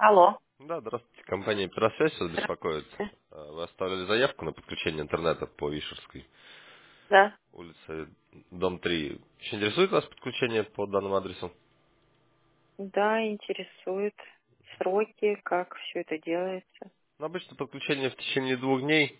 Алло. Да, здравствуйте. Компания «Пиросвязь» вас беспокоит. Здравствуйте. Вы оставляли заявку на подключение интернета по Вишерской Да. улице, дом 3. Интересует вас подключение по данному адресу? Да, интересует сроки, как все это делается. Ну, обычно подключение в течение 2 дней.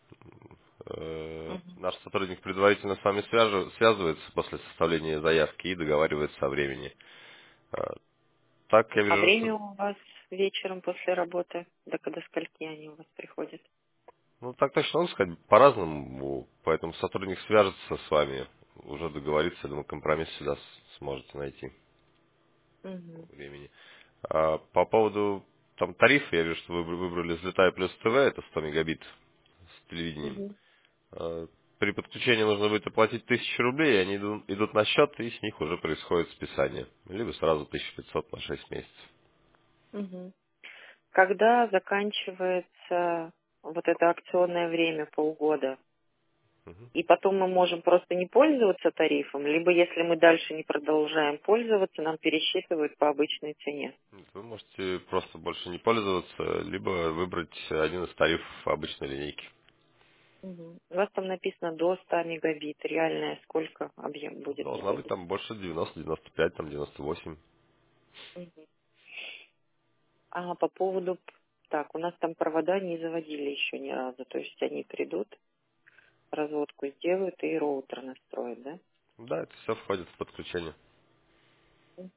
Мгм. Наш сотрудник предварительно с вами связывается после составления заявки и договаривается о времени. Э, Так, я А вижу, время что... у вас вечером после работы? До скольки они у вас приходят? Ну, так точно могу сказать, по-разному, поэтому сотрудник свяжется с вами, уже договорится, я думаю, компромисс всегда сможете найти. Мгм. Времени. По поводу там тарифа, я вижу, что вы выбрали «Взлетай плюс ТВ», это 100 мегабит с телевидением. Мгм. При подключении нужно будет оплатить 1000 рублей, и они идут на счет, и с них уже происходит списание. Либо сразу 1500 на 6 месяцев. Мгм. Когда заканчивается вот это акционное время полгода? Мгм. И потом мы можем просто не пользоваться тарифом, либо если мы дальше не продолжаем пользоваться, нам пересчитывают по обычной цене. Вы можете просто больше не пользоваться, либо выбрать один из тарифов обычной линейки. Мгм. У вас там написано до 100 мегабит. Реальная сколько объем будет, не Должна быть будет? там больше 90, 95, там 98. Мгм. А по поводу... Так, у нас там провода не заводили еще ни разу. То есть они придут, разводку сделают и роутер настроят, да? Да, это все входит в подключение. М.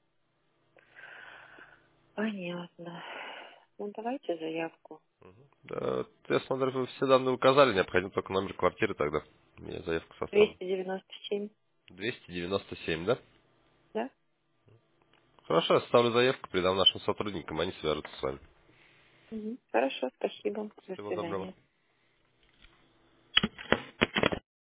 Понятно. Ну, давайте заявку. Да, я смотрю, вы все данные указали, необходим только номер квартиры тогда. Я заявку составлю. 297, 297, да? да? Хорошо, я составлю заявку, передам нашим сотрудникам, они свяжутся с вами. Мгм. Хорошо, спасибо. До Всего доброго. свидания.